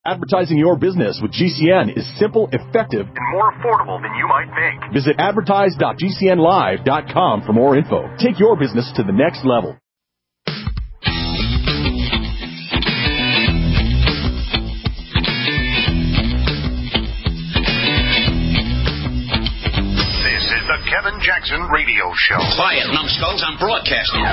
Advertising your business with GCN is simple, effective, and more affordable than you might think. Visit advertise.gcnlive.com for more info. Take your business to the next level. This is the Kevin Jackson Radio Show. Quiet, numbskulls, I'm broadcasting.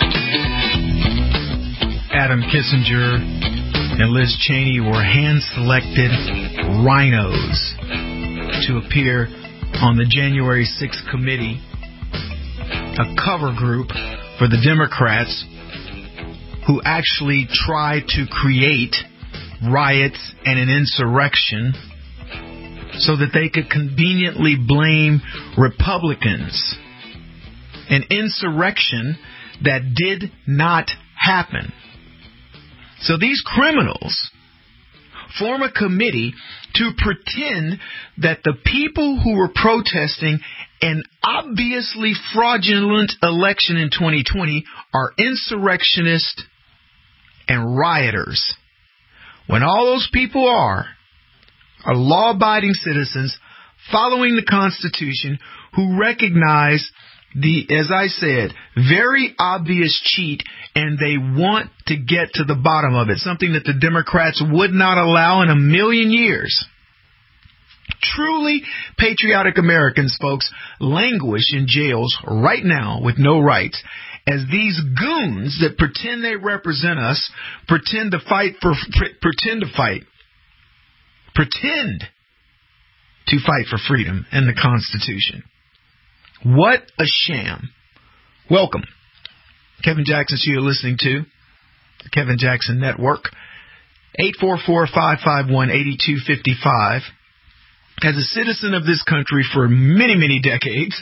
Adam Kissinger and Liz Cheney were hand-selected rhinos to appear on the January 6th committee, a cover group for the Democrats who actually tried to create riots and an insurrection so that they could conveniently blame Republicans. An insurrection that did not happen. So these criminals form a committee to pretend that the people who were protesting an obviously fraudulent election in 2020 are insurrectionists and rioters. When all those people are law-abiding citizens following the Constitution who recognize the, as I said, very obvious cheat, and they want to get to the bottom of it, something that the Democrats would not allow in a million years. Truly patriotic Americans, folks, languish in jails right now with no rights, as these goons that pretend they represent us pretend to fight for freedom and the Constitution. What a sham. Welcome. Kevin Jackson, you're listening to the Kevin Jackson Network. 844-551-8255. As a citizen of this country for many, many decades,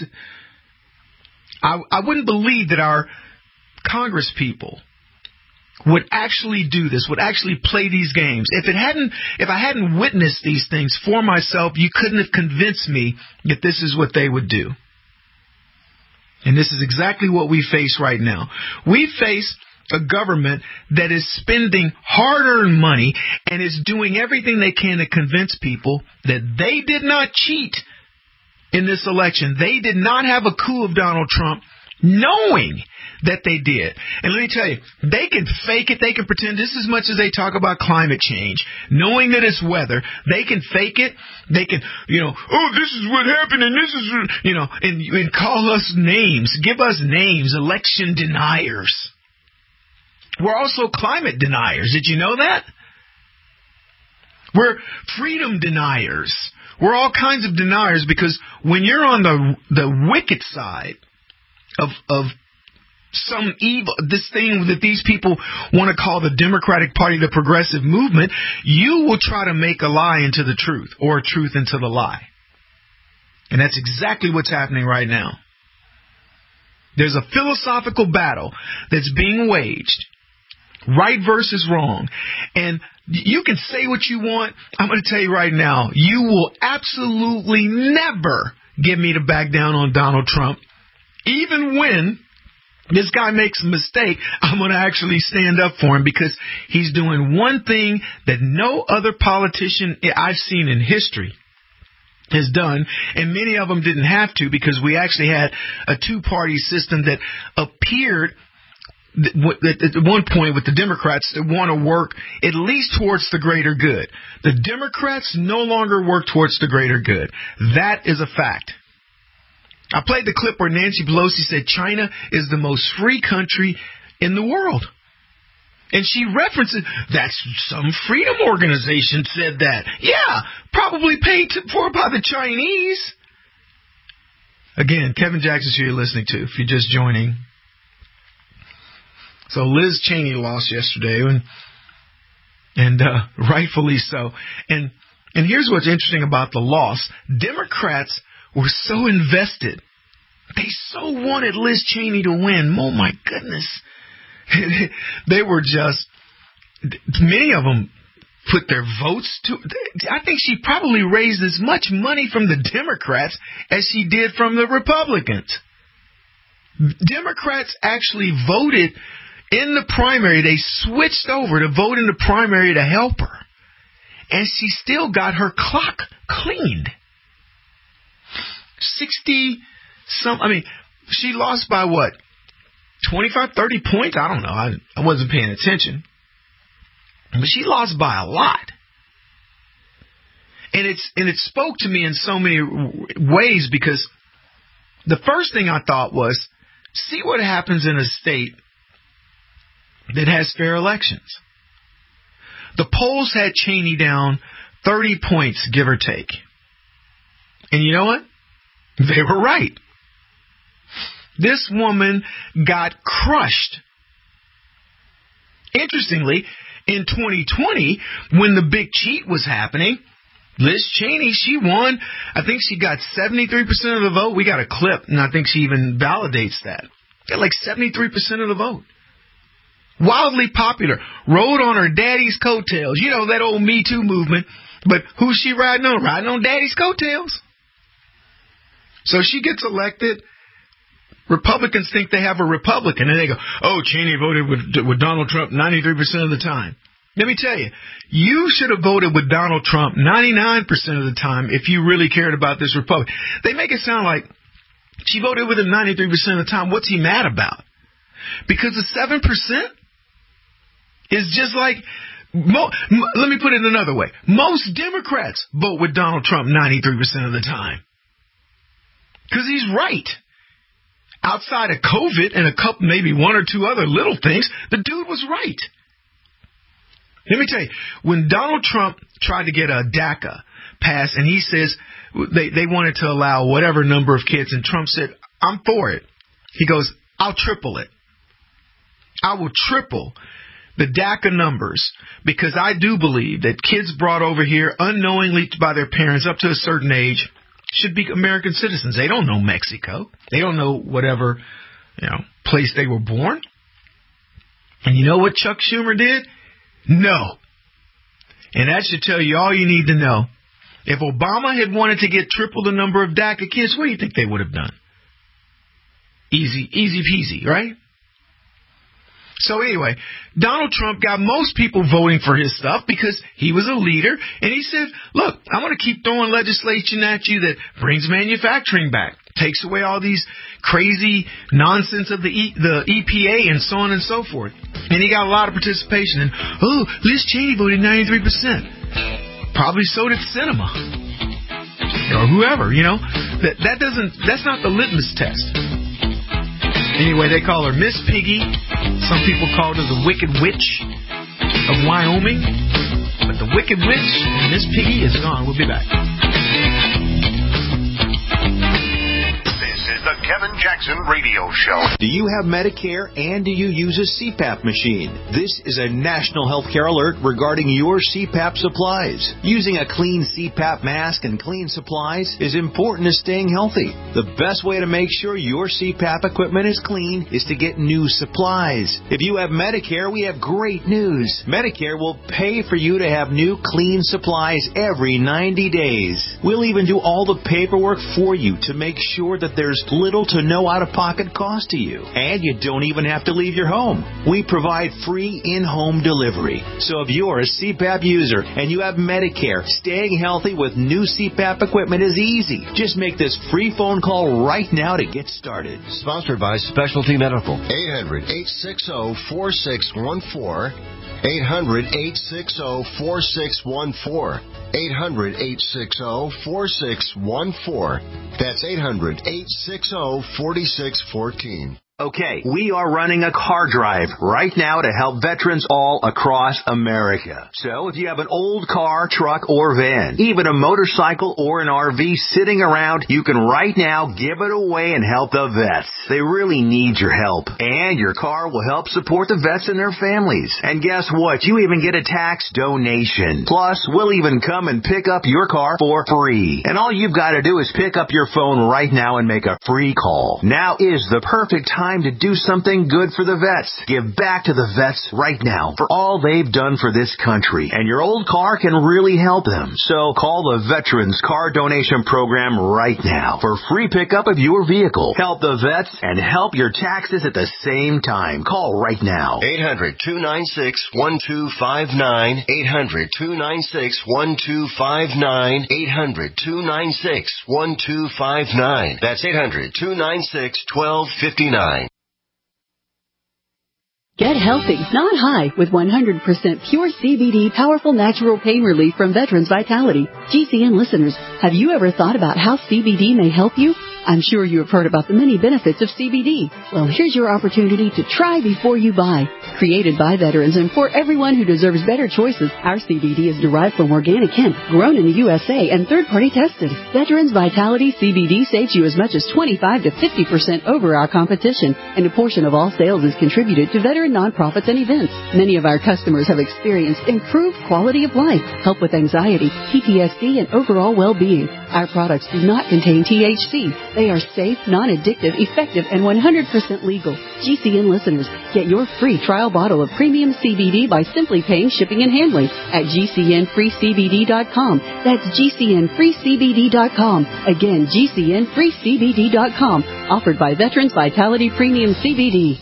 I wouldn't believe that our Congress people would actually do this, would actually play these games. If I hadn't witnessed these things for myself, you couldn't have convinced me that this is what they would do. And this is exactly what we face right now. We face a government that is spending hard-earned money and is doing everything they can to convince people that they did not cheat in this election. They did not have a coup of Donald Trump, knowing that they did. And let me tell you, they can fake it. They can pretend just as much as they talk about climate change, knowing that it's weather. They can fake it. They can, oh, this is what happened, and this is, and call us names, give us names, election deniers. We're also climate deniers. Did you know that? We're freedom deniers. We're all kinds of deniers, because when you're on the wicked side of some evil, this thing that these people want to call the Democratic Party, the progressive movement, you will try to make a lie into the truth, or a truth into the lie. And that's exactly what's happening right now. There's a philosophical battle that's being waged. Right versus wrong. And you can say what you want. I'm going to tell you right now, you will absolutely never get me to back down on Donald Trump. Even when this guy makes a mistake, I'm going to actually stand up for him, because he's doing one thing that no other politician I've seen in history has done, and many of them didn't have to, because we actually had a two-party system that appeared at one point with the Democrats that want to work at least towards the greater good. The Democrats no longer work towards the greater good. That is a fact. I played the clip where Nancy Pelosi said China is the most free country in the world. And she references, that's some freedom organization said that. Yeah, probably paid for by the Chinese. Again, Kevin Jackson, who you're listening to, if you're just joining. So Liz Cheney lost yesterday, and rightfully so. And here's what's interesting about the loss. Democrats were so invested. They so wanted Liz Cheney to win. Oh, my goodness. They were just, many of them put their votes to, I think she probably raised as much money from the Democrats as she did from the Republicans. Democrats actually voted in the primary. They switched over to vote in the primary to help her. and she still got her clock cleaned. 60-some, she lost by what? 25, 30 points? I don't know. I wasn't paying attention. But she lost by a lot. And it spoke to me in so many ways, because the first thing I thought was, see what happens in a state that has fair elections. The polls had Cheney down 30 points, give or take. And you know what? They were right. This woman got crushed. Interestingly, in 2020, when the big cheat was happening, Liz Cheney, she won. I think she got 73% of the vote. We got a clip, and I think she even validates that. Got like 73% of the vote. Wildly popular. Rode on her daddy's coattails. You know, that old Me Too movement. But who's she riding on? Riding on daddy's coattails. So she gets elected. Republicans think they have a Republican, and they go, oh, Cheney voted with Donald Trump 93% of the time. Let me tell you, you should have voted with Donald Trump 99% of the time if you really cared about this Republican. They make it sound like she voted with him 93% of the time. What's he mad about? Because the 7% is just like, let me put it another way. Most Democrats vote with Donald Trump 93% of the time. Because he's right. Outside of COVID and a couple, maybe one or two other little things, the dude was right. Let me tell you, when Donald Trump tried to get a DACA passed, and he says they wanted to allow whatever number of kids, and Trump said, I'm for it. He goes, I'll triple it. I will triple the DACA numbers, because I do believe that kids brought over here unknowingly by their parents up to a certain age should be American citizens. They don't know Mexico. They don't know whatever, place they were born. And you know what Chuck Schumer did? No. And that should tell you all you need to know. If Obama had wanted to get triple the number of DACA kids, what do you think they would have done? Easy peasy, right? So anyway, Donald Trump got most people voting for his stuff because he was a leader. And he said, look, I'm going to keep throwing legislation at you that brings manufacturing back, takes away all these crazy nonsense of the EPA and so on and so forth. And he got a lot of participation. And, Liz Cheney voted 93%. Probably so did Sinema. Or whoever, That's not the litmus test. Anyway, they call her Miss Piggy. Some people called her the Wicked Witch of Wyoming. But the Wicked Witch and Miss Piggy is gone. We'll be back. This is the Kevin Jackson Radio Show. Do you have Medicare and do you use a CPAP machine? This is a national healthcare alert regarding your CPAP supplies. Using a clean CPAP mask and clean supplies is important to staying healthy. The best way to make sure your CPAP equipment is clean is to get new supplies. If you have Medicare, we have great news. Medicare will pay for you to have new clean supplies every 90 days. We'll even do all the paperwork for you to make sure that there's little to no out-of-pocket cost to you. And you don't even have to leave your home. We provide free in-home delivery. So if you're a CPAP user and you have Medicare, staying healthy with new CPAP equipment is easy. Just make this free phone call right now to get started. Sponsored by Specialty Medical. 800-860-4614. 800-860-4614. 800-860-4614. That's 800-860-4614. Okay, we are running a car drive right now to help veterans all across America. So if you have an old car, truck, or van, even a motorcycle or an RV sitting around, you can right now give it away and help the vets. They really need your help. And your car will help support the vets and their families. And guess what? You even get a tax donation. Plus, we'll even come and pick up your car for free. And all you've got to do is pick up your phone right now and make a free call. Now is the perfect time time to do something good for the vets. Give back to the vets right now for all they've done for this country. And your old car can really help them. So call the Veterans Car Donation Program right now for free pickup of your vehicle. Help the vets and help your taxes at the same time. Call right now. 800-296-1259. 800-296-1259. 800-296-1259. That's 800-296-1259. Get healthy, not high, with 100% pure CBD powerful natural pain relief from Veterans Vitality. GCN listeners, have you ever thought about how CBD may help you? I'm sure you have heard about the many benefits of CBD. Well, here's your opportunity to try before you buy. Created by veterans and for everyone who deserves better choices, our CBD is derived from organic hemp, grown in the USA, and third-party tested. Veterans Vitality CBD saves you as much as 25 to 50% over our competition, and a portion of all sales is contributed to veteran nonprofits and events. Many of our customers have experienced improved quality of life, help with anxiety, PTSD, and overall well-being. Our products do not contain THC. They are safe, non-addictive, effective, and 100% legal. GCN listeners, get your free trial bottle of premium CBD by simply paying shipping and handling at GCNFreeCBD.com. That's GCNFreeCBD.com. Again, GCNFreeCBD.com. Offered by Veterans Vitality Premium CBD.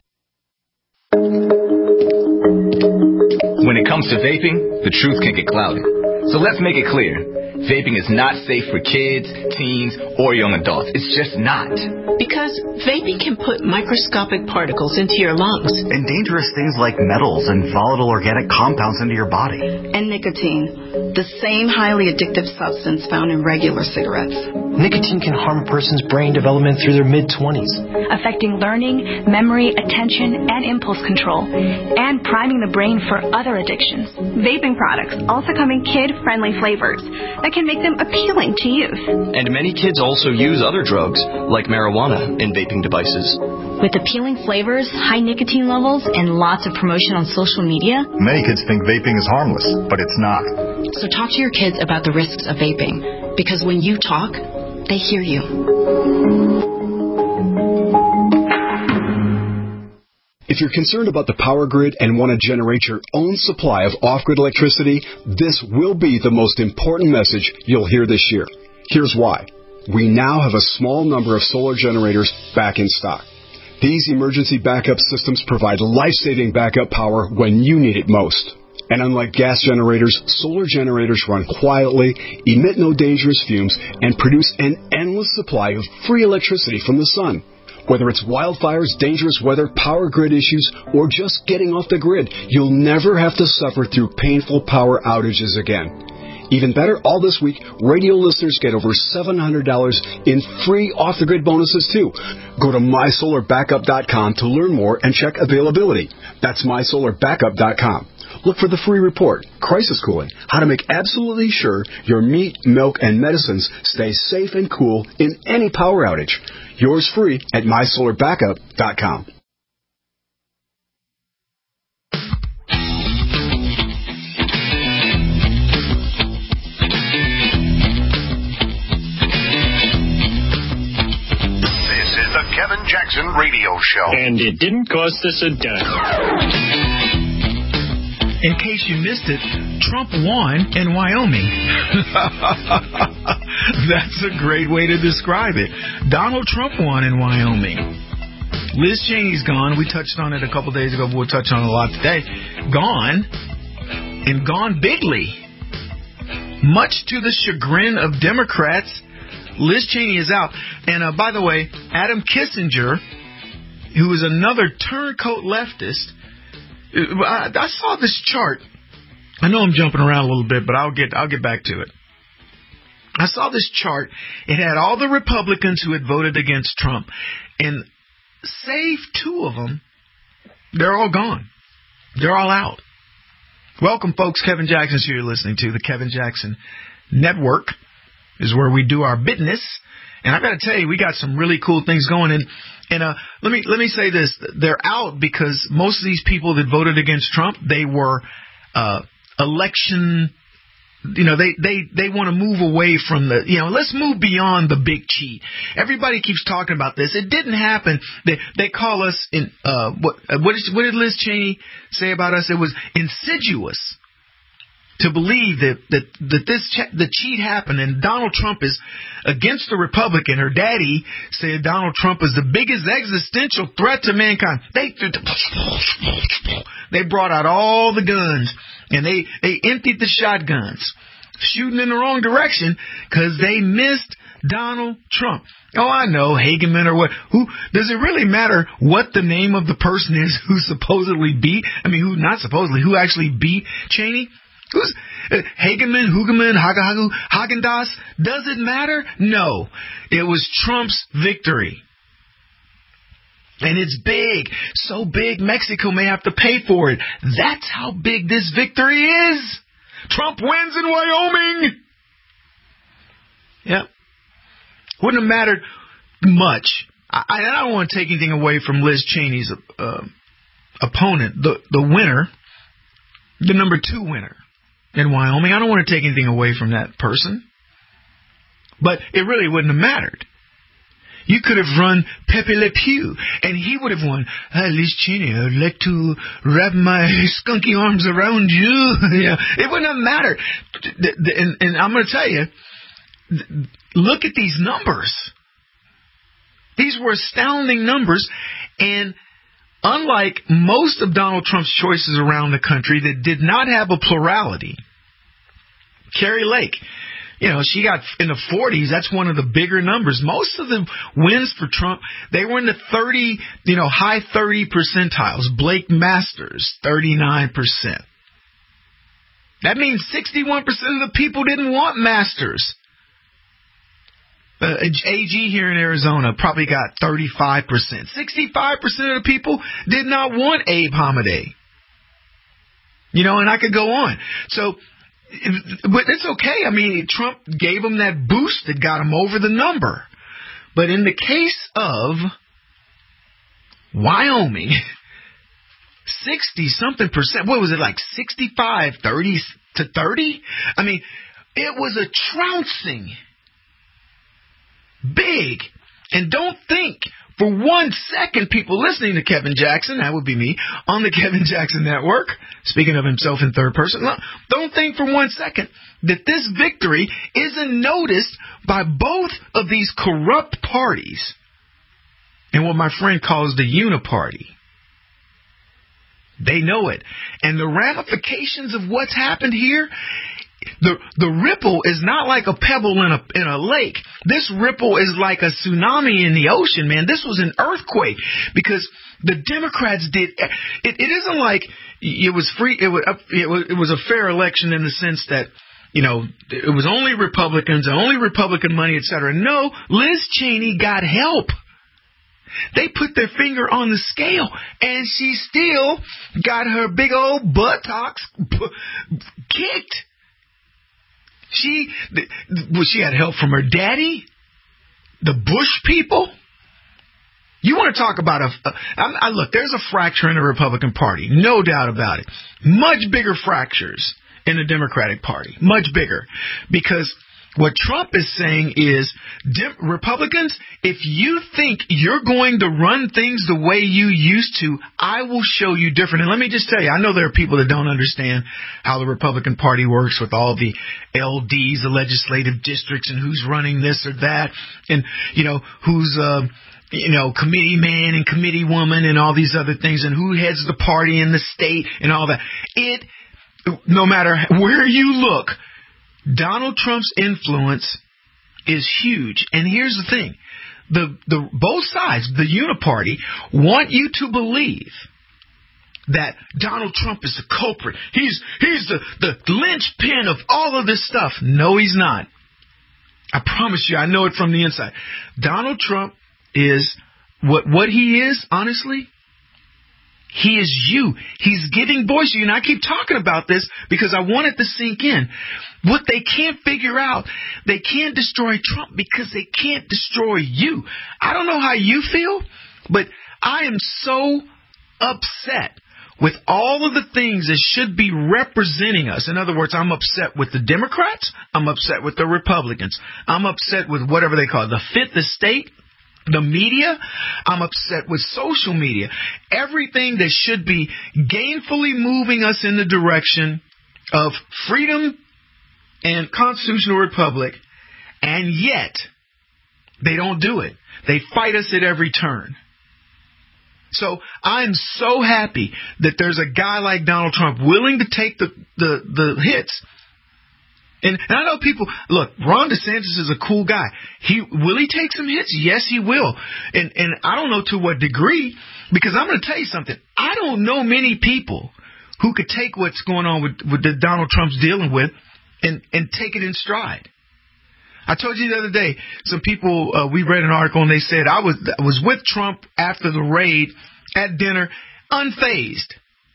When it comes to vaping, the truth can get clouded. So let's make it clear. Vaping is not safe for kids, teens, or young adults. It's just not. Because vaping can put microscopic particles into your lungs. And dangerous things like metals and volatile organic compounds into your body. And nicotine, the same highly addictive substance found in regular cigarettes. Nicotine can harm a person's brain development through their mid-20s. Affecting learning, memory, attention, and impulse control. And priming the brain for other addictions. Vaping products also come in kid-friendly flavors that can make them appealing to youth. And many kids also use other drugs, like marijuana, in vaping devices. With appealing flavors, high nicotine levels, and lots of promotion on social media, many kids think vaping is harmless, but it's not. So talk to your kids about the risks of vaping, because when you talk, they hear you. If you're concerned about the power grid and want to generate your own supply of off-grid electricity, this will be the most important message you'll hear this year. Here's why. We now have a small number of solar generators back in stock. These emergency backup systems provide life-saving backup power when you need it most. And unlike gas generators, solar generators run quietly, emit no dangerous fumes, and produce an endless supply of free electricity from the sun. Whether it's wildfires, dangerous weather, power grid issues, or just getting off the grid, you'll never have to suffer through painful power outages again. Even better, all this week, radio listeners get over $700 in free off-the-grid bonuses, too. Go to MySolarBackup.com to learn more and check availability. That's MySolarBackup.com. Look for the free report, Crisis Cooling, how to make absolutely sure your meat, milk, and medicines stay safe and cool in any power outage. Yours free at MySolarBackup.com. This is the Kevin Jackson Radio Show. And it didn't cost us a dime. In case you missed it, Trump won in Wyoming. That's a great way to describe it. Donald Trump won in Wyoming. Liz Cheney's gone. We touched on it a couple days ago, but we'll touch on it a lot today. Gone, and gone bigly. Much to the chagrin of Democrats, Liz Cheney is out. And by the way, Adam Kissinger, who is another turncoat leftist, I saw this chart. I know I'm jumping around a little bit, but I'll get back to it. I saw this chart. It had all the Republicans who had voted against Trump, and save two of them, they're all gone. They're all out. Welcome, folks. Kevin Jackson's here. You're listening to the Kevin Jackson Network. Is where we do our business. And I got to tell you, we got some really cool things going. And let me say this: they're out because most of these people that voted against Trump, they were election they want to move away from let's move beyond the big cheat. Everybody keeps talking about this. It didn't happen. They call us in what did Liz Cheney say about us? It was insidious to believe that the cheat happened, and Donald Trump is against the Republican. Her daddy said Donald Trump is the biggest existential threat to mankind. They brought out all the guns, and they emptied the shotguns, shooting in the wrong direction because they missed Donald Trump. Oh, I know, Hageman or what. Who does it really matter what the name of the person is who supposedly beat? I mean, who actually beat Cheney? Who's Hageman, Hugeman, Hagendas? Does it matter? No. It was Trump's victory. And it's big. So big, Mexico may have to pay for it. That's how big this victory is. Trump wins in Wyoming. Yep. Wouldn't have mattered much. I don't want to take anything away from Liz Cheney's opponent, the winner, the number 2 winner in Wyoming. I don't want to take anything away from that person. But it really wouldn't have mattered. You could have run Pepe Le Pew, and he would have won. Liz Cheney, I'd like to wrap my skunky arms around you. It wouldn't have mattered. And I'm going to tell you, look at these numbers. These were astounding numbers, and unlike most of Donald Trump's choices around the country that did not have a plurality, Kari Lake, she got in the 40s. That's one of the bigger numbers. Most of the wins for Trump, they were in the 30, high 30 percentiles. Blake Masters, 39%. That means 61% of the people didn't want Masters. AG here in Arizona probably got 35%. 65% of the people did not want Abe Hamadeh. And I could go on. So, but it's okay. I mean, Trump gave him that boost that got him over the number. But in the case of Wyoming, 60-something percent, what was it, like 65, 30 to 30? I mean, it was a trouncing. Big. And don't think for 1 second, people listening to Kevin Jackson, that would be me, on the Kevin Jackson Network, speaking of himself in third person, don't think for 1 second that this victory isn't noticed by both of these corrupt parties and what my friend calls the uniparty. They know it. And the ramifications of what's happened here, the ripple is not like a pebble in a lake. This ripple is like a tsunami in the ocean, man. This was an earthquake because the Democrats did. It isn't like it was free. It was a fair election in the sense that it was only Republicans and only Republican money, etc. No, Liz Cheney got help. They put their finger on the scale, and she still got her big old buttocks kicked. She had help from her daddy, the Bush people. You want to talk about look, there's a fracture in the Republican Party, no doubt about it. Much bigger fractures in the Democratic Party, much bigger. Because what Trump is saying is, Republicans, if you think you're going to run things the way you used to, I will show you different. And let me just tell you, I know there are people that don't understand how the Republican Party works with all the LDs, the legislative districts, and who's running this or that, and, who's, committee man and committee woman and all these other things, and who heads the party in the state and all that. No matter where you look, Donald Trump's influence is huge. And here's the thing. The both sides, the uniparty, want you to believe that Donald Trump is the culprit. He's the linchpin of all of this stuff. No, he's not. I promise you, I know it from the inside. Donald Trump is what he is, honestly. He is you. He's giving voice to you. And I keep talking about this because I want it to sink in. What they can't figure out, they can't destroy Trump because they can't destroy you. I don't know how you feel, but I am so upset with all of the things that should be representing us. In other words, I'm upset with the Democrats. I'm upset with the Republicans. I'm upset with whatever they call it, the fifth estate, the media. I'm upset with social media. Everything that should be gainfully moving us in the direction of freedom and constitutional republic, and yet they don't do it. They fight us at every turn. So I'm so happy that there's a guy like Donald Trump willing to take the hits. And I know people, look, Ron DeSantis is a cool guy. Will he take some hits? Yes, he will. And I don't know to what degree, because I'm going to tell you something. I don't know many people who could take what's going on with that Donald Trump's dealing with and take it in stride. I told you the other day, some people, we read an article and they said, I was with Trump after the raid at dinner, unfazed.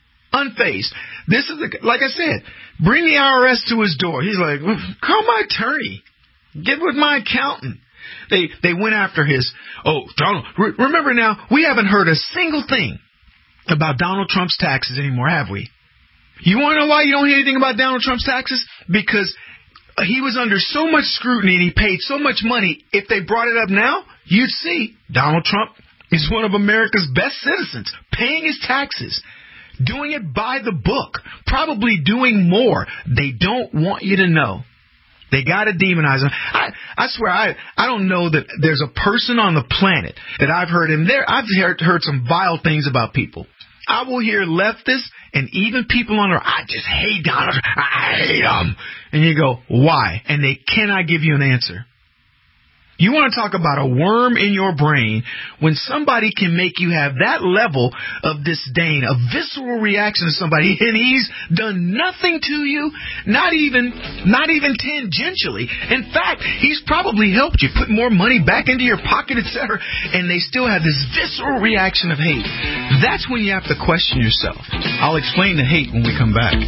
This is, like I said, bring the IRS to his door. He's like, call my attorney. Get with my accountant. They went after Donald. Remember now, we haven't heard a single thing about Donald Trump's taxes anymore, have we? You want to know why you don't hear anything about Donald Trump's taxes? Because he was under so much scrutiny and he paid so much money. If they brought it up now, you'd see Donald Trump is one of America's best citizens, paying his taxes, doing it by the book, probably doing more. They don't want you to know. They got to demonize him. I swear, I don't know that there's a person on the planet that I've heard him there. I've heard some vile things about people. I will hear leftists and even people on there, I just hate Donald Trump. I hate him. And you go, why? And they cannot give you an answer. You want to talk about a worm in your brain when somebody can make you have that level of disdain, a visceral reaction to somebody, and he's done nothing to you, not even tangentially. In fact, he's probably helped you put more money back into your pocket, etc., and they still have this visceral reaction of hate. That's when you have to question yourself. I'll explain the hate when we come back.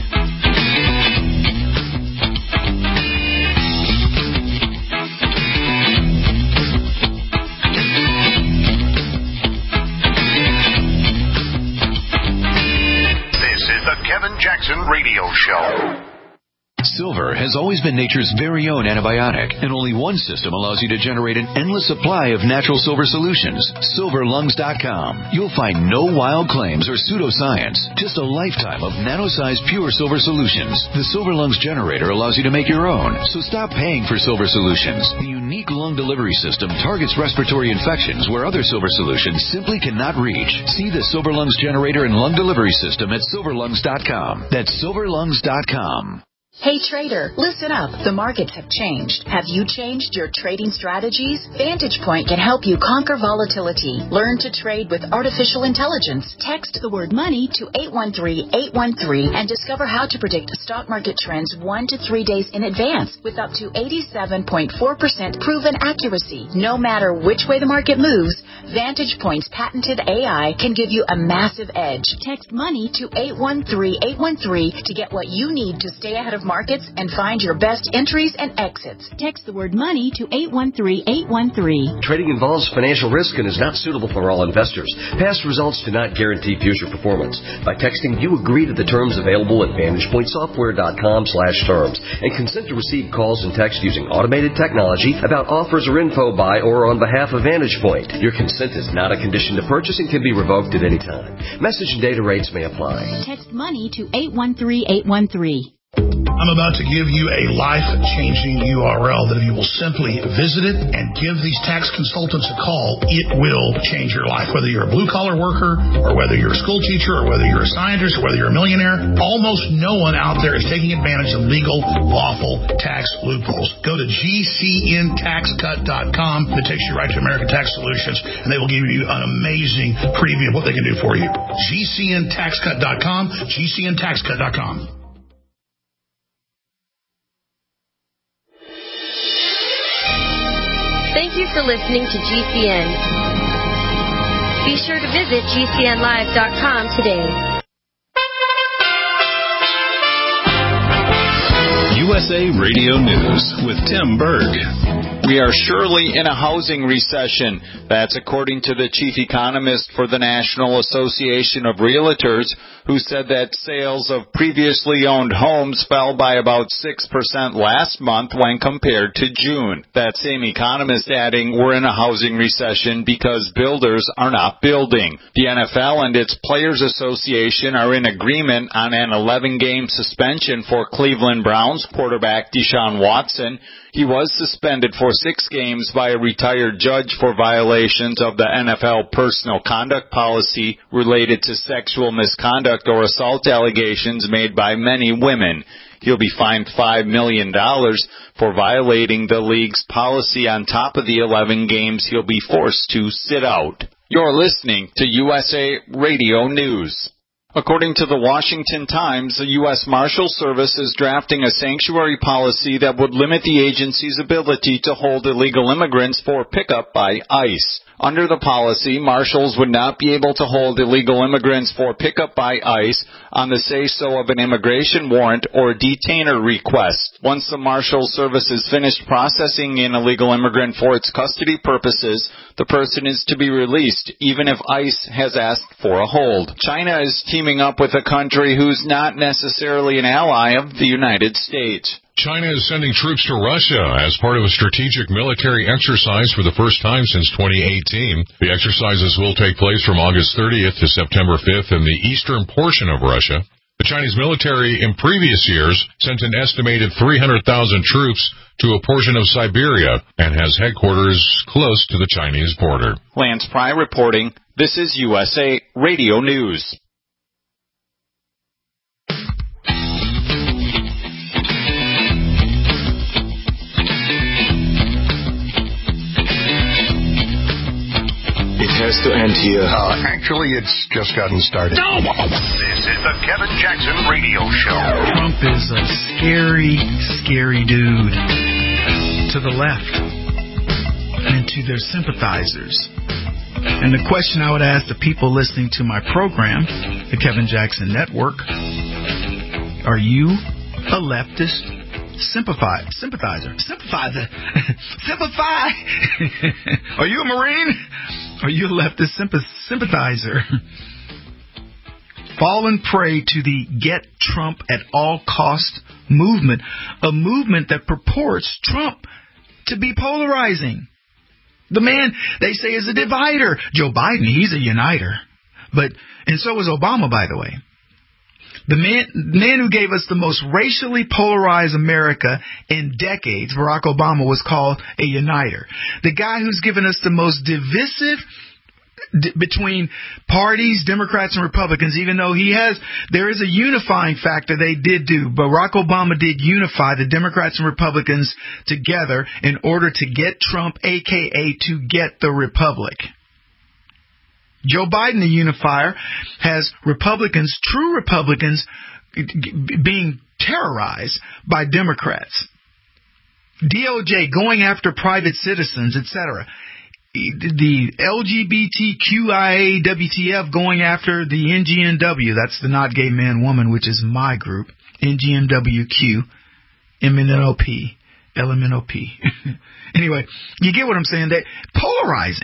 Kevin Jackson Radio Show. Silver has always been nature's very own antibiotic, and only one system allows you to generate an endless supply of natural silver solutions. SilverLungs.com. You'll find no wild claims or pseudoscience, just a lifetime of nano-sized pure silver solutions. The Silver Lungs generator allows you to make your own, so stop paying for silver solutions. The unique lung delivery system targets respiratory infections where other silver solutions simply cannot reach. See the Silver Lungs generator and lung delivery system at SilverLungs.com. That's SilverLungs.com. Hey trader, listen up. The markets have changed. Have you changed your trading strategies? Vantage Point can help you conquer volatility. Learn to trade with artificial intelligence. Text the word money to 813-813 and discover how to predict stock market trends 1 to 3 days in advance with up to 87.4% proven accuracy. No matter which way the market moves, Vantage Point's patented AI can give you a massive edge. Text money to 813-813 to get what you need to stay ahead of markets and find your best entries and exits. Text the word money to 813-813. Trading involves financial risk and is not suitable for all investors. Past results do not guarantee future performance. By texting, you agree to the terms available at VantagePointSoftware.com/terms and consent to receive calls and texts using automated technology about offers or info by or on behalf of Vantage Point. Your consent is not a condition to purchase and can be revoked at any time. Message and data rates may apply. Text money to 813-813. I'm about to give you a life-changing URL that if you will simply visit it and give these tax consultants a call, it will change your life. Whether you're a blue-collar worker or whether you're a school teacher or whether you're a scientist or whether you're a millionaire, almost no one out there is taking advantage of legal, lawful tax loopholes. Go to GCNTaxCut.com. It takes you right to American Tax Solutions, and they will give you an amazing preview of what they can do for you. GCNTaxCut.com, GCNTaxCut.com. Thank you for listening to GCN. Be sure to visit GCNlive.com today. USA Radio News with Tim Berg. We are surely in a housing recession. That's according to the chief economist for the National Association of Realtors, who said that sales of previously owned homes fell by about 6% last month when compared to June. That same economist adding, we're in a housing recession because builders are not building. The NFL and its Players Association are in agreement on an 11-game suspension for Cleveland Browns quarterback Deshaun Watson. He was suspended for 6 games by a retired judge for violations of the NFL personal conduct policy related to sexual misconduct or assault allegations made by many women. He'll be fined $5 million for violating the league's policy. On top of the 11 games he'll be forced to sit out. You're listening to USA Radio News. According to the Washington Times, the U.S. Marshal Service is drafting a sanctuary policy that would limit the agency's ability to hold illegal immigrants for pickup by ICE. Under the policy, marshals would not be able to hold illegal immigrants for pickup by ICE on the say-so of an immigration warrant or detainer request. Once the Marshal Service is finished processing an illegal immigrant for its custody purposes, the person is to be released, even if ICE has asked for a hold. China is teaming up with a country who's not necessarily an ally of the United States. China is sending troops to Russia as part of a strategic military exercise for the first time since 2018. The exercises will take place from August 30th to September 5th in the eastern portion of Russia. The Chinese military in previous years sent an estimated 300,000 troops to a portion of Siberia and has headquarters close to the Chinese border. Lance Pry reporting. This is USA Radio News. Has to end here. Actually, it's just gotten started. No! This is the Kevin Jackson Radio Show. Trump is a scary, scary dude to the left and to their sympathizers. And the question I would ask the people listening to my program, the Kevin Jackson Network, are you a leftist sympathizer? Sympathize! Are you a Marine? Are you a leftist sympathizer? Fallen prey to the Get Trump at All Cost movement, a movement that purports Trump to be polarizing. The man they say is a divider. Joe Biden, he's a uniter. And so was Obama, by the way. The man who gave us the most racially polarized America in decades, Barack Obama, was called a uniter. The guy who's given us the most divisive between parties, Democrats and Republicans, even though there is a unifying factor they did do. Barack Obama did unify the Democrats and Republicans together in order to get Trump, a.k.a. to get the Republic. Joe Biden, the unifier, has Republicans, true Republicans, being terrorized by Democrats. DOJ going after private citizens, etc. The LGBTQIA WTF going after the NGNW. That's the not gay man woman, which is my group. NGNWQ, MNOP, LMNOP. Anyway, you get what I'm saying? They're polarizing.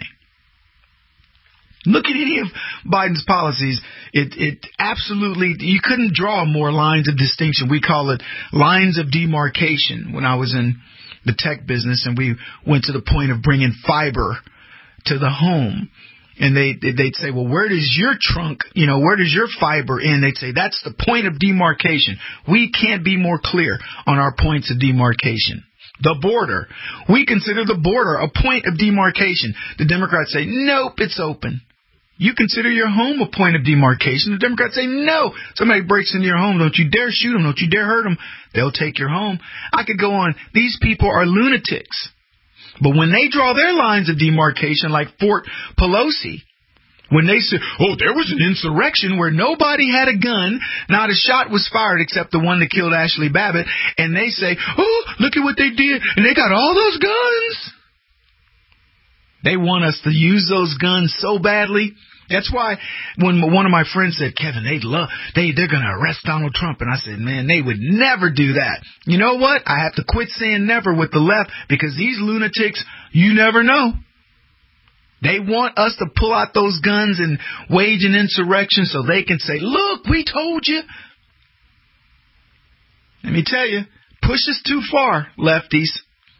Look at any of Biden's policies. It absolutely, you couldn't draw more lines of distinction. We call it lines of demarcation when I was in the tech business and we went to the point of bringing fiber to the home. And they'd say, well, where does your trunk, where does your fiber end? They'd say, that's the point of demarcation. We can't be more clear on our points of demarcation. The border. We consider the border a point of demarcation. The Democrats say, nope, it's open. You consider your home a point of demarcation. The Democrats say, no. Somebody breaks into your home. Don't you dare shoot them. Don't you dare hurt them. They'll take your home. I could go on. These people are lunatics. But when they draw their lines of demarcation, like Fort Pelosi, when they say, oh, there was an insurrection where nobody had a gun, not a shot was fired except the one that killed Ashley Babbitt, and they say, oh, look at what they did, and they got all those guns. They want us to use those guns so badly That's why when one of my friends said, Kevin, they're going to arrest Donald Trump. And I said, man, they would never do that. You know what? I have to quit saying never with the left because these lunatics, you never know. They want us to pull out those guns and wage an insurrection so they can say, look, we told you. Let me tell you, push us too far, lefties.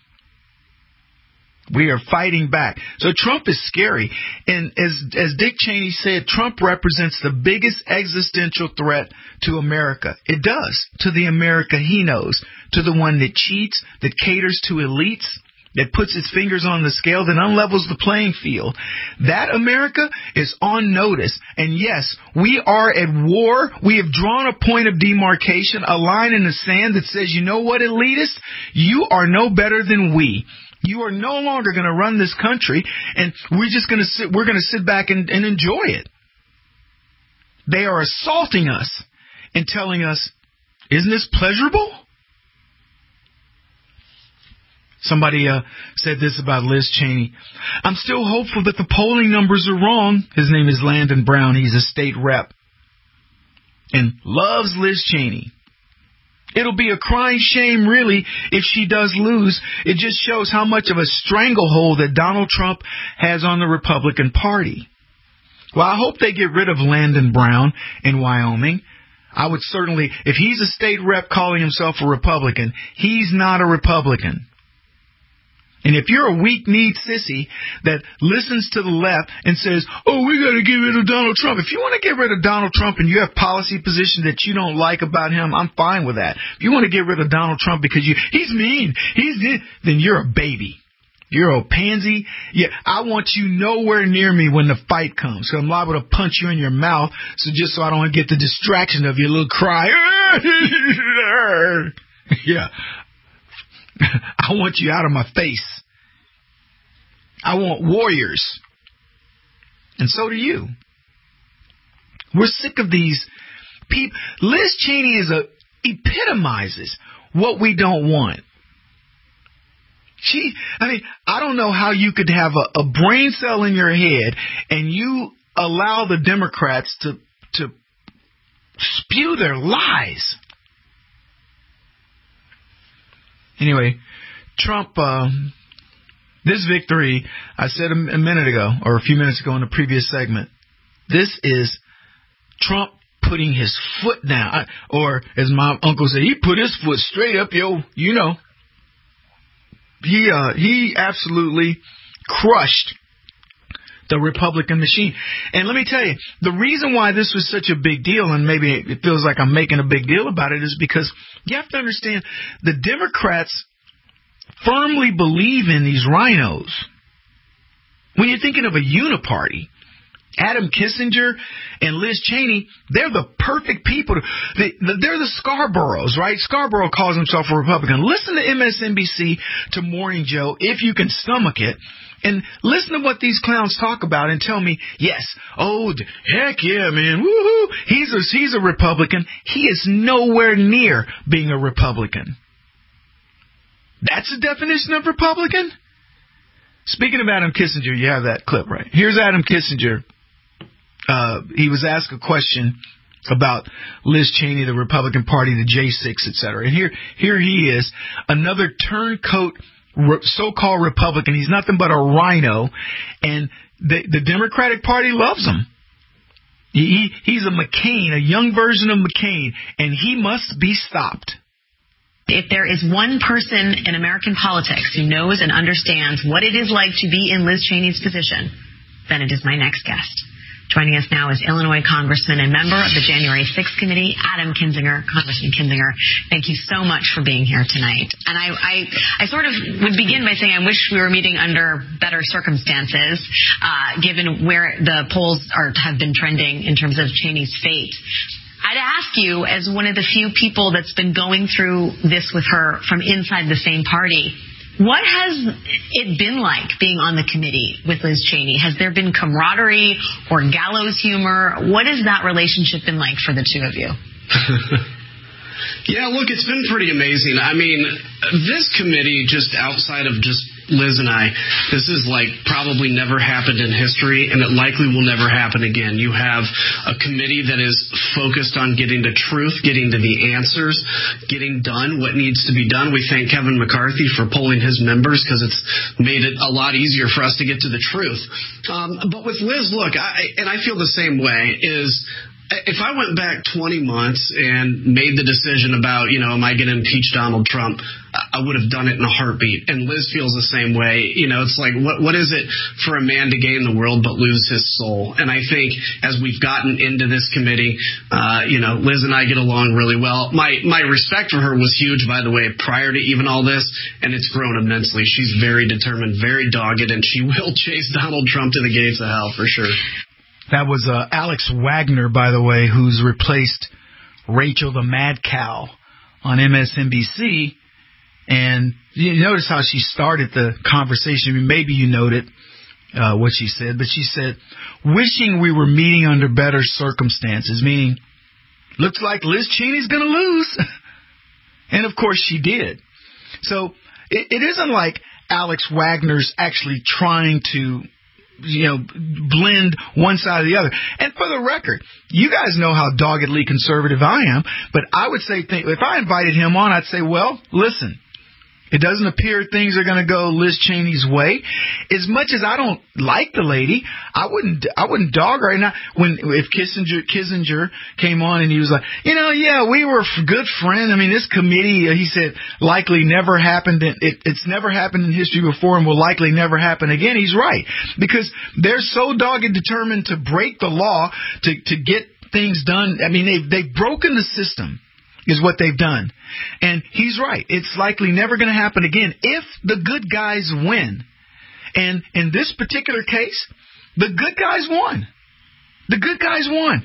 We are fighting back. So Trump is scary. And as Dick Cheney said, Trump represents the biggest existential threat to America. It does. To the America he knows. To the one that cheats, that caters to elites, that puts its fingers on the scale, that unlevels the playing field. That America is on notice. And yes, we are at war. We have drawn a point of demarcation, a line in the sand that says, you know what, elitists? You are no better than we. You are no longer going to run this country, and we're going to sit back and enjoy it. They are assaulting us and telling us, isn't this pleasurable? Somebody said this about Liz Cheney. I'm still hopeful that the polling numbers are wrong. His name is Landon Brown. He's a state rep and loves Liz Cheney. It'll be a crying shame, really, if she does lose. It just shows how much of a stranglehold that Donald Trump has on the Republican Party. Well, I hope they get rid of Landon Brown in Wyoming. I would certainly, if he's a state rep calling himself a Republican, he's not a Republican. And if you're a weak-kneed sissy that listens to the left and says, oh, we got to get rid of Donald Trump. If you want to get rid of Donald Trump and you have policy positions that you don't like about him, I'm fine with that. If you want to get rid of Donald Trump because he's mean, then you're a baby. You're a pansy. Yeah, I want you nowhere near me when the fight comes. So I'm liable to punch you in your mouth so I don't get the distraction of your little cry. Yeah. I want you out of my face. I want warriors. And so do you. We're sick of these people. Liz Cheney epitomizes what we don't want. I don't know how you could have a brain cell in your head and you allow the Democrats to spew their lies. Anyway, Trump, this victory, I said a minute ago, or a few minutes ago in the previous segment, this is Trump putting his foot down. Or, as my uncle said, he put his foot straight up, you know. He absolutely crushed the Republican machine. And let me tell you, the reason why this was such a big deal, and maybe it feels like I'm making a big deal about it, is because you have to understand the Democrats firmly believe in these rhinos. When you're thinking of a uniparty, Adam Kissinger and Liz Cheney, they're the perfect people. They're the Scarboroughs, right? Scarborough calls himself a Republican. Listen to MSNBC, to Morning Joe, if you can stomach it. And listen to what these clowns talk about and tell me, yes, oh, heck yeah, man, woohoo, he's a Republican. He is nowhere near being a Republican. That's the definition of Republican? Speaking of Adam Kissinger, you have that clip, right? Here's Adam Kissinger. He was asked a question about Liz Cheney, the Republican Party, the J6, etc. And here he is, another turncoat so-called Republican. He's nothing but a rhino, and the Democratic Party loves him. He's a McCain, a young version of McCain, and he must be stopped. If there is one person in American politics who knows and understands what it is like to be in Liz Cheney's position, then it is my next guest. Joining us now is Illinois Congressman and member of the January 6th Committee, Adam Kinzinger. Congressman Kinzinger, thank you so much for being here tonight. And I sort of would begin by saying I wish we were meeting under better circumstances, given where the polls have been trending in terms of Cheney's fate. I'd ask you, as one of the few people that's been going through this with her from inside the same party, what has it been like being on the committee with Liz Cheney? Has there been camaraderie or gallows humor? What has that relationship been like for the two of you? Yeah, look, it's been pretty amazing. I mean, this committee, just outside of just Liz and I, this is like probably never happened in history, and it likely will never happen again. You have a committee that is focused on getting to truth, getting to the answers, getting done what needs to be done. We thank Kevin McCarthy for polling his members because it's made it a lot easier for us to get to the truth. But with Liz, look, I feel the same way, is if I went back 20 months and made the decision about, am I going to impeach Donald Trump, I would have done it in a heartbeat. And Liz feels the same way. It's like, what is it for a man to gain the world but lose his soul? And I think as we've gotten into this committee, Liz and I get along really well. My respect for her was huge, by the way, prior to even all this, and it's grown immensely. She's very determined, very dogged, and she will chase Donald Trump to the gates of hell for sure. That was Alex Wagner, by the way, who's replaced Rachel the Mad Cow on MSNBC. And you notice how she started the conversation. I mean, maybe you noted what she said, but she said, wishing we were meeting under better circumstances, meaning, looks like Liz Cheney's going to lose. And, of course, she did. So it isn't like Alex Wagner's actually trying to blend one side or the other. And for the record, you guys know how doggedly conservative I am, but I would say, if I invited him on, I'd say, well, listen, it doesn't appear things are going to go Liz Cheney's way. As much as I don't like the lady, I wouldn't dog her. Now, if Kissinger came on and he was like, we were good friends. I mean, this committee, he said, likely never happened. It's never happened in history before and will likely never happen again. He's right, because they're so dogged determined to break the law to get things done. I mean, they've broken the system, is what they've done. And he's right. It's likely never going to happen again if the good guys win. And in this particular case, the good guys won. The good guys won.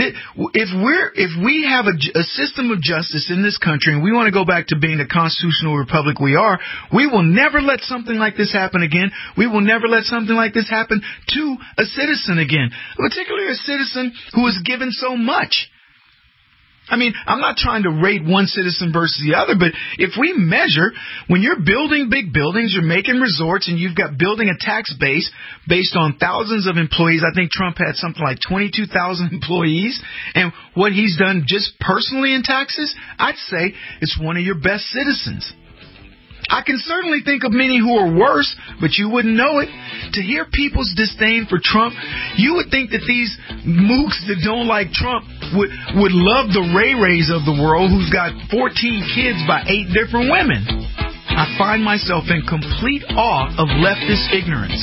If we have a system of justice in this country and we want to go back to being the constitutional republic we are, we will never let something like this happen again. We will never let something like this happen to a citizen again, particularly a citizen who is given so much. I mean, I'm not trying to rate one citizen versus the other, but if we measure, when you're building big buildings, you're making resorts, and you've got building a tax base based on thousands of employees. I think Trump had something like 22,000 employees, and what he's done just personally in taxes, I'd say it's one of your best citizens. I can certainly think of many who are worse, but you wouldn't know it. To hear people's disdain for Trump, you would think that these mooks that don't like Trump would love the Ray Rays of the world, who's got 14 kids by 8 different women. I find myself in complete awe of leftist ignorance.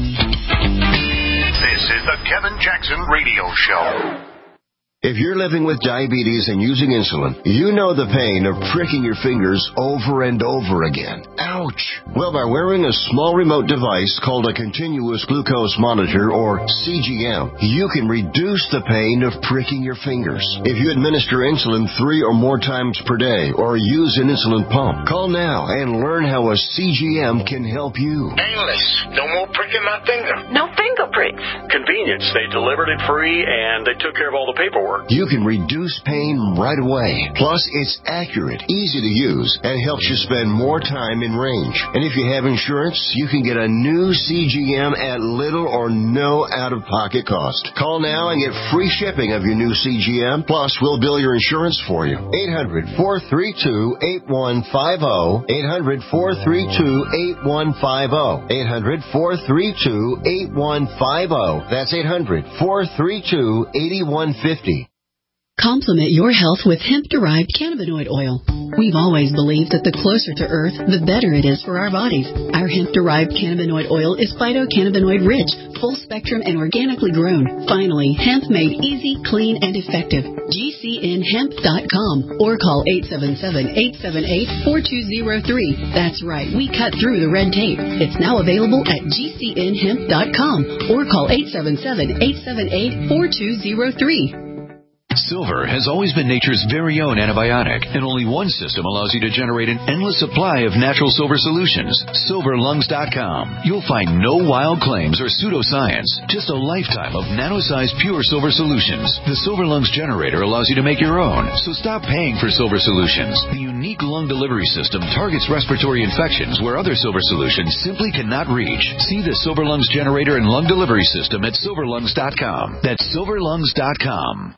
This is the Kevin Jackson Radio Show. If you're living with diabetes and using insulin, you know the pain of pricking your fingers over and over again. Ouch! Well, by wearing a small remote device called a continuous glucose monitor, or CGM, you can reduce the pain of pricking your fingers. If you administer insulin 3 or more times per day or use an insulin pump, call now and learn how a CGM can help you. Painless. No more pricking my finger. No finger pricks. Convenience. They delivered it free and they took care of all the paperwork. You can reduce pain right away. Plus, it's accurate, easy to use, and helps you spend more time in range. And if you have insurance, you can get a new CGM at little or no out-of-pocket cost. Call now and get free shipping of your new CGM. Plus, we'll bill your insurance for you. 800-432-8150. 800-432-8150. 800-432-8150. That's 800-432-8150. Complement your health with hemp-derived cannabinoid oil. We've always believed that the closer to Earth, the better it is for our bodies. Our hemp-derived cannabinoid oil is phytocannabinoid rich, full-spectrum, and organically grown. Finally, hemp made easy, clean, and effective. GCNhemp.com or call 877-878-4203. That's right, we cut through the red tape. It's now available at GCNhemp.com or call 877-878-4203. Silver has always been nature's very own antibiotic, and only one system allows you to generate an endless supply of natural silver solutions. SilverLungs.com. You'll find no wild claims or pseudoscience, just a lifetime of nano-sized pure silver solutions. The Silver Lungs generator allows you to make your own, so stop paying for silver solutions. The unique lung delivery system targets respiratory infections where other Silver solutions simply cannot reach. See the Silver Lungs generator and lung delivery system at silverlungs.com. That's silverlungs.com.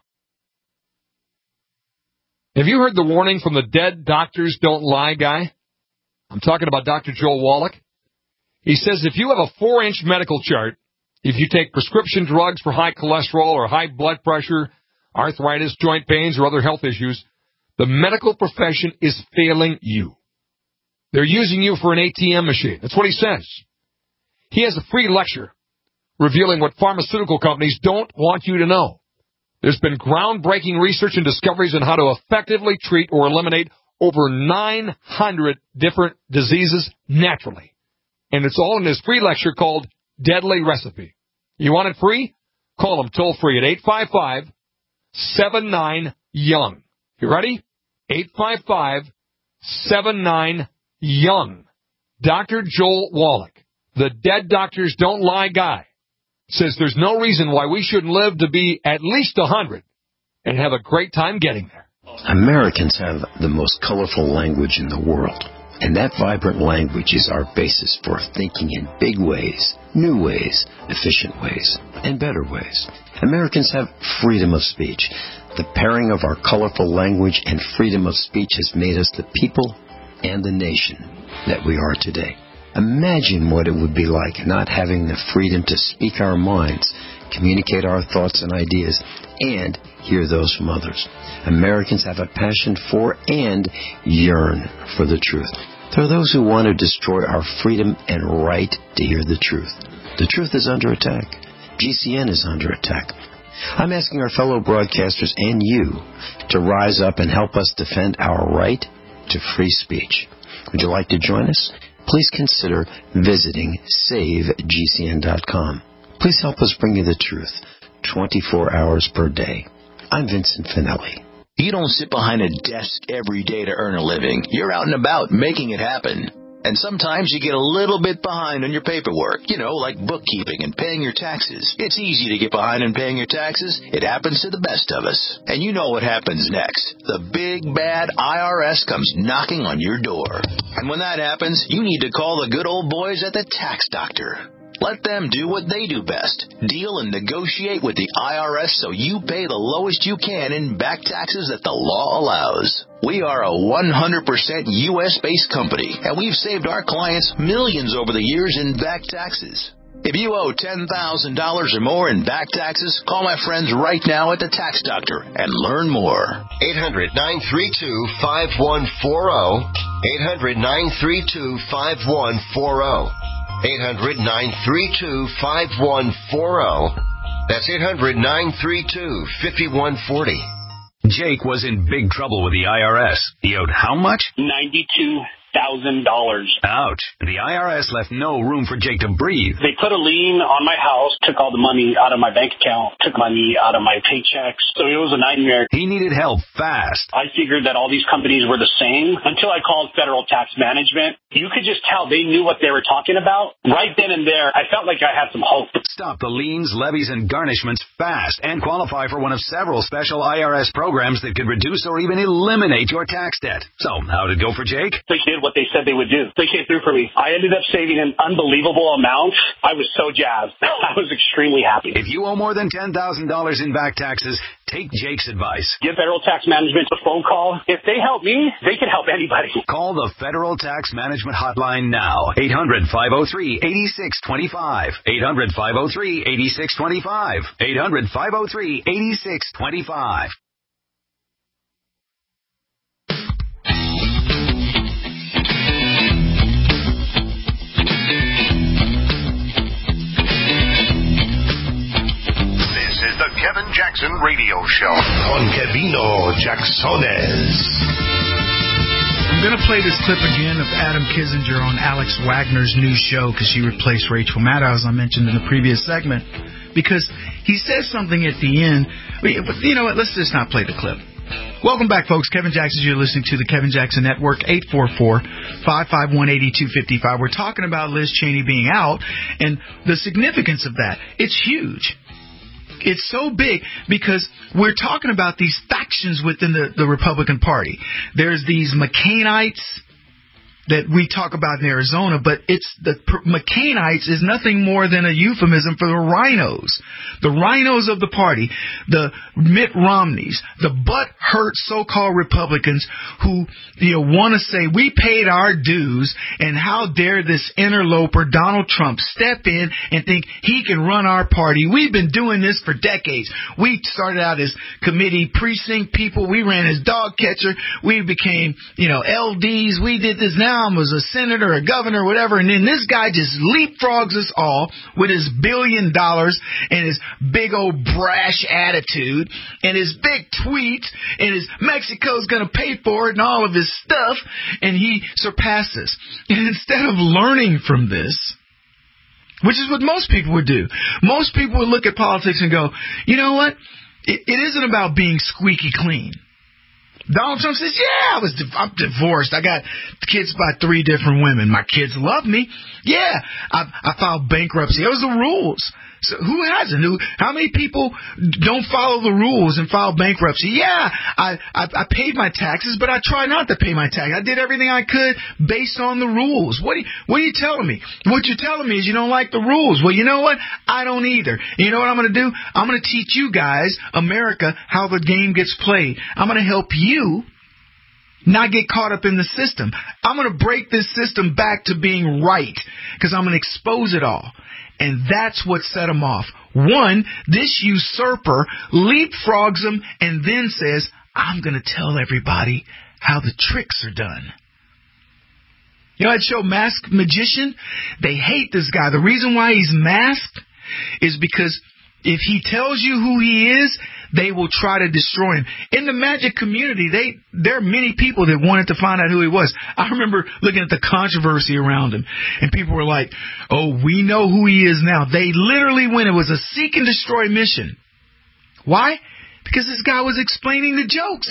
Have you heard the warning from the Dead Doctors Don't Lie guy? I'm talking about Dr. Joel Wallach. He says if you have a 4-inch medical chart, if you take prescription drugs for high cholesterol or high blood pressure, arthritis, joint pains, or other health issues, the medical profession is failing you. They're using you for an ATM machine. That's what he says. He has a free lecture revealing what pharmaceutical companies don't want you to know. There's been groundbreaking research and discoveries on how to effectively treat or eliminate over 900 different diseases naturally. And it's all in this free lecture called Deadly Recipe. You want it free? Call them toll free at 855-79-YOUNG. You ready? 855-79-YOUNG. Dr. Joel Wallach, the Dead Doctors Don't Lie guy, says there's no reason why we shouldn't live to be at least 100 and have a great time getting there. Americans have the most colorful language in the world. And that vibrant language is our basis for thinking in big ways, new ways, efficient ways, and better ways. Americans have freedom of speech. The pairing of our colorful language and freedom of speech has made us the people and the nation that we are today. Imagine what it would be like not having the freedom to speak our minds, communicate our thoughts and ideas, and hear those from others. Americans have a passion for and yearn for the truth. There are those who want to destroy our freedom and right to hear the truth. The truth is under attack. GCN is under attack. I'm asking our fellow broadcasters and you to rise up and help us defend our right to free speech. Would you like to join us? Please consider visiting SaveGCN.com. Please help us bring you the truth 24 hours per day. I'm Vincent Finelli. You don't sit behind a desk every day to earn a living. You're out and about making it happen. And sometimes you get a little bit behind on your paperwork, like bookkeeping and paying your taxes. It's easy to get behind on paying your taxes. It happens to the best of us. And you know what happens next. The big, bad IRS comes knocking on your door. And when that happens, you need to call the good old boys at the Tax Doctor. Let them do what they do best. Deal and negotiate with the IRS so you pay the lowest you can in back taxes that the law allows. We are a 100% U.S.-based company, and we've saved our clients millions over the years in back taxes. If you owe $10,000 or more in back taxes, call my friends right now at the Tax Doctor and learn more. 800-932-5140. 800-932-5140. 800-932-5140. That's 800-932-5140. Jake was in big trouble with the IRS. He owed how much? $92,000. Ouch. The IRS left no room for Jake to breathe. They put a lien on my house, took all the money out of my bank account, took money out of my paychecks. So it was a nightmare. He needed help fast. I figured that all these companies were the same until I called Federal Tax Management. You could just tell they knew what they were talking about. Right then and there, I felt like I had some hope. Stop the liens, levies, and garnishments fast and qualify for one of several special IRS programs that could reduce or even eliminate your tax debt. So, how'd it go for Jake? They did what they said they would do. They came through for me. I ended up saving an unbelievable amount. I was so jazzed. I was extremely happy. If you owe more than $10,000 in back taxes, take Jake's advice. Give Federal Tax Management a phone call. If they help me, they can help anybody. Call the Federal Tax Management Hotline now. 800-503-8625. 800-503-8625. 800-503-8625. Is the Kevin Jackson Radio Show. Con Kevino Jacksones. I'm going to play this clip again of Adam Kinzinger on Alex Wagner's new show because she replaced Rachel Maddow, as I mentioned in the previous segment, because he says something at the end. You know what? Let's just not play the clip. Welcome back, folks. Kevin Jackson, you're listening to the Kevin Jackson Network, 844-551-8255. We're talking about Liz Cheney being out and the significance of that. It's huge. It's so big because we're talking about these factions within the Republican Party. There's these McCainites that we talk about in Arizona, but the McCainites is nothing more than a euphemism for the rhinos of the party, the Mitt Romneys, the butt-hurt so-called Republicans who want to say we paid our dues, and how dare this interloper Donald Trump step in and think he can run our party. We've been doing this for decades. We started out as committee precinct people. We ran as dog catcher. We became, LDs. We did this. Now I was a senator, a governor, whatever, and then this guy just leapfrogs us all with his $1 billion and his big old brash attitude and his big tweets and his Mexico's going to pay for it and all of his stuff, and he surpassed us. And instead of learning from this, which is what most people would do, most people would look at politics and go, you know what? It isn't about being squeaky clean. Donald Trump says, yeah, I'm divorced. I got kids by 3 different women. My kids love me. Yeah, I filed bankruptcy. Those are the rules. So who hasn't? How many people don't follow the rules and file bankruptcy? Yeah, I paid my taxes, but I try not to pay my taxes. I did everything I could based on the rules. What are you telling me? What you're telling me is you don't like the rules. Well, you know what? I don't either. And you know what I'm going to do? I'm going to teach you guys, America, how the game gets played. I'm going to help you not get caught up in the system. I'm going to break this system back to being right because I'm going to expose it all. And that's what set him off. One, this usurper leapfrogs him and then says, I'm going to tell everybody how the tricks are done. That show Masked Magician? They hate this guy. The reason why he's masked is because if he tells you who he is, they will try to destroy him. In the magic community, there are many people that wanted to find out who he was. I remember looking at the controversy around him, and people were like, oh, we know who he is now. They literally went. It was a seek and destroy mission. Why? Because this guy was explaining the jokes.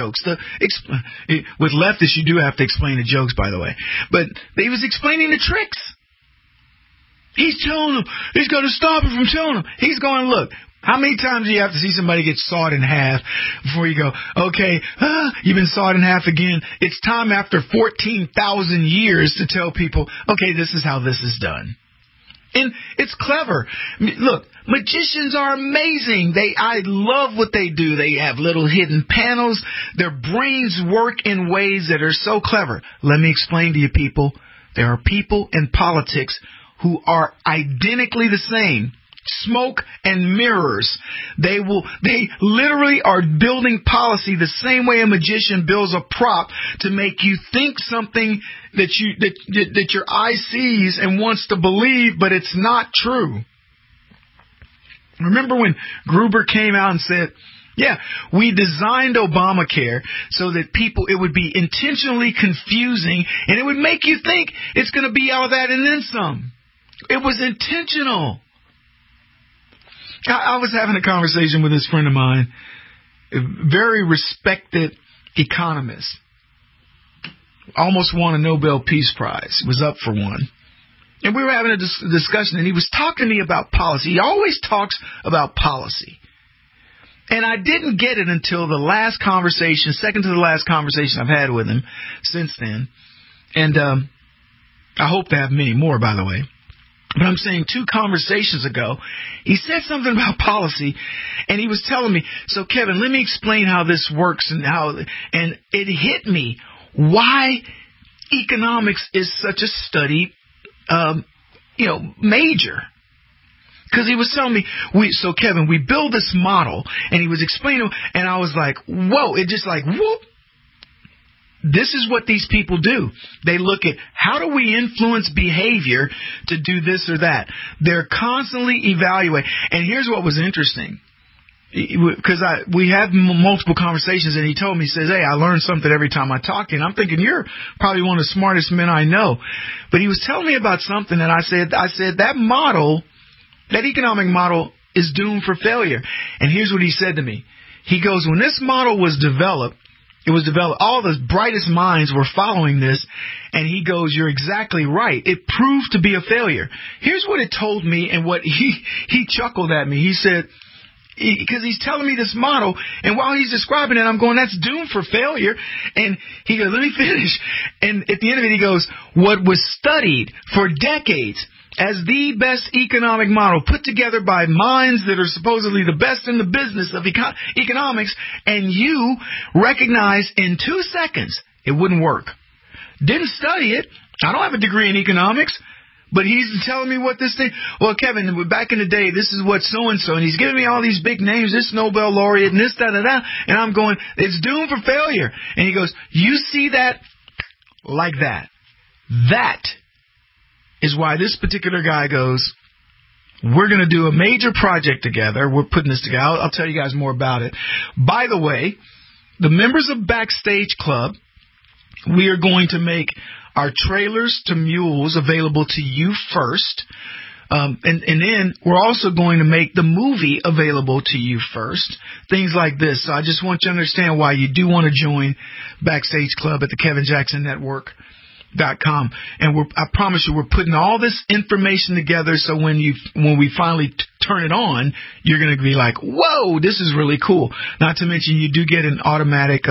With leftists, you do have to explain the jokes, by the way. But he was explaining the tricks. He's telling them. He's going to stop him from telling them. He's going, look, how many times do you have to see somebody get sawed in half before you go, okay, you've been sawed in half again. It's time after 14,000 years to tell people, okay, this is how this is done. And it's clever. Look, magicians are amazing. I love what they do. They have little hidden panels. Their brains work in ways that are so clever. Let me explain to you, people. There are people in politics who are identically the same. Smoke and mirrors. They literally are building policy the same way a magician builds a prop to make you think something that your eye sees and wants to believe, but it's not true. Remember when Gruber came out and said, yeah, we designed Obamacare so that it would be intentionally confusing and it would make you think it's going to be all that and then some. It was intentional. I was having a conversation with this friend of mine, a very respected economist. Almost won a Nobel Peace Prize. Was up for one. And we were having a discussion, and he was talking to me about policy. He always talks about policy. And I didn't get it until the last conversation, second to the last conversation I've had with him since then. And I hope to have many more, by the way. But I'm saying 2 conversations ago, he said something about policy, and he was telling me, so Kevin, let me explain how this works and it hit me why economics is such a study, major. Because he was telling me, so Kevin, we build this model, and he was explaining, and I was like, whoa, it just like, whoop. This is what these people do. They look at how do we influence behavior to do this or that. They're constantly evaluating. And here's what was interesting. Because we had multiple conversations, and he told me, he says, hey, I learn something every time I talk to you. And I'm thinking, you're probably one of the smartest men I know. But he was telling me about something, and I said that model, that economic model is doomed for failure. And here's what he said to me. He goes, when this model was developed, all the brightest minds were following this, and he goes, you're exactly right. It proved to be a failure. Here's what it told me, and what he chuckled at me. He said, because he's telling me this model, and while he's describing it, I'm going, that's doomed for failure. And he goes, let me finish. And at the end of it, he goes, what was studied for decades as the best economic model put together by minds that are supposedly the best in the business of economics, and you recognize in 2 seconds it wouldn't work. Didn't study it. I don't have a degree in economics, but he's telling me what this thing. Well, Kevin, back in the day, this is what so-and-so, and he's giving me all these big names, this Nobel laureate, and this, da-da-da, and I'm going, it's doomed for failure. And he goes, you see that? Like that. That is why this particular guy goes, we're going to do a major project together. We're putting this together. I'll tell you guys more about it. By the way, the members of Backstage Club, we are going to make our trailers to mules available to you first. And then we're also going to make the movie available to you first. Things like this. So I just want you to understand why you do want to join Backstage Club at the KevinJacksonNetwork.com. And I promise you, we're putting all this information together so when we finally turn it on, you're going to be like, whoa, this is really cool. Not to mention you do get an automatic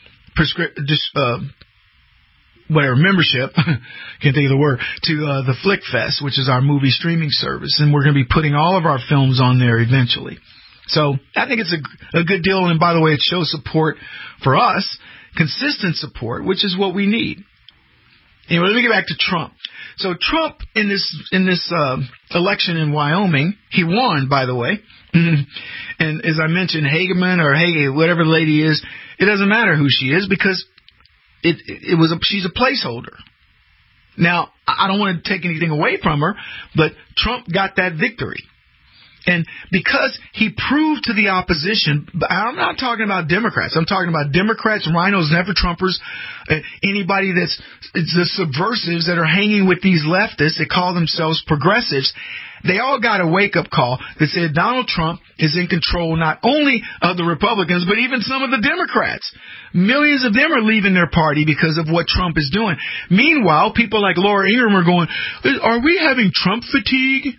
membership, can't think of the word, to the Flick Fest, which is our movie streaming service. And we're going to be putting all of our films on there eventually. So I think it's a good deal. And by the way, it shows support for us, consistent support, which is what we need. Anyway, let me get back to Trump. So Trump in this election in Wyoming, he won, by the way. And as I mentioned, Hageman or Hage, whatever the lady is, it doesn't matter who she is because she's a placeholder. Now, I don't want to take anything away from her, but Trump got that victory. And because he proved to the opposition, I'm not talking about Democrats. I'm talking about Democrats, rhinos, never-Trumpers, anybody that's the subversives that are hanging with these leftists that call themselves progressives. They all got a wake-up call that said Donald Trump is in control not only of the Republicans, but even some of the Democrats. Millions of them are leaving their party because of what Trump is doing. Meanwhile, people like Laura Ingraham are going, are we having Trump fatigue?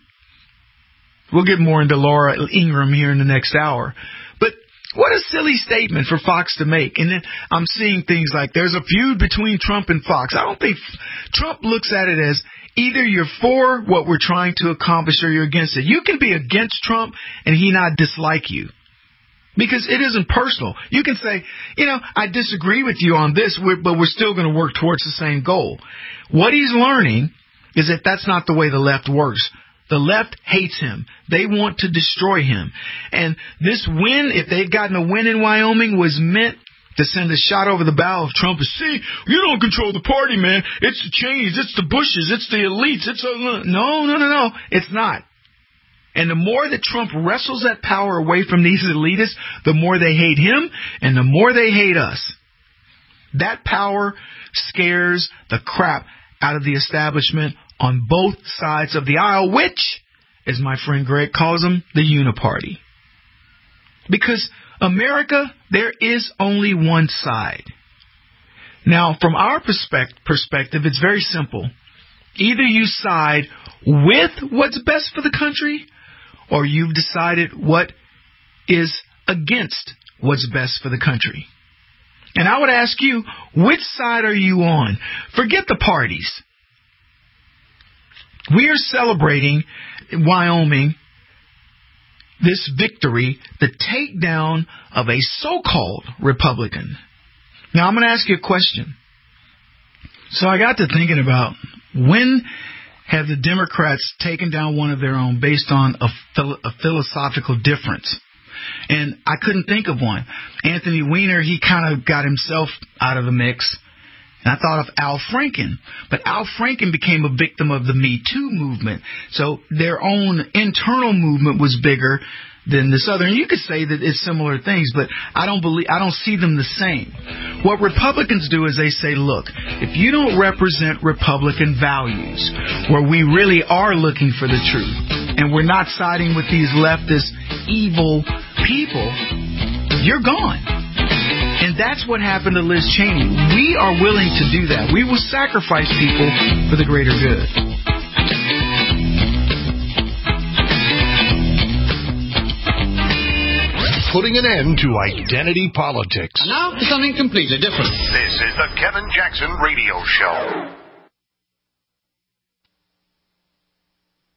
We'll get more into Laura Ingraham here in the next hour. But what a silly statement for Fox to make. And then I'm seeing things like there's a feud between Trump and Fox. I don't think Trump looks at it as either you're for what we're trying to accomplish or you're against it. You can be against Trump and he not dislike you. Because it isn't personal. You can say, I disagree with you on this, but we're still going to work towards the same goal. What he's learning is that that's not the way the left works. The left hates him. They want to destroy him. And this win, if they'd gotten a win in Wyoming, was meant to send a shot over the bow of Trump. See, you don't control the party, man. It's the Cheneys, it's the Bushes, it's the elites. No. It's not. And the more that Trump wrestles that power away from these elitists, the more they hate him and the more they hate us. That power scares the crap out of the establishment on both sides of the aisle, which, as my friend Greg calls them, the uniparty. Because America, there is only one side. Now, from our perspective, it's very simple. Either you side with what's best for the country, or you've decided what is against what's best for the country. And I would ask you, which side are you on? Forget the parties. We are celebrating in Wyoming this victory, the takedown of a so-called Republican. Now, I'm going to ask you a question. So I got to thinking about when have the Democrats taken down one of their own based on a philosophical difference? And I couldn't think of one. Anthony Weiner, he kind of got himself out of the mix. And I thought of Al Franken. But Al Franken became a victim of the Me Too movement. So their own internal movement was bigger than this other. And you could say that it's similar things, but I don't see them the same. What Republicans do is they say, look, if you don't represent Republican values, where we really are looking for the truth, and we're not siding with these leftist evil people, you're gone. And that's what happened to Liz Cheney. We are willing to do that. We will sacrifice people for the greater good. putting an end to identity politics. And now for something completely different. This is the Kevin Jackson Radio Show.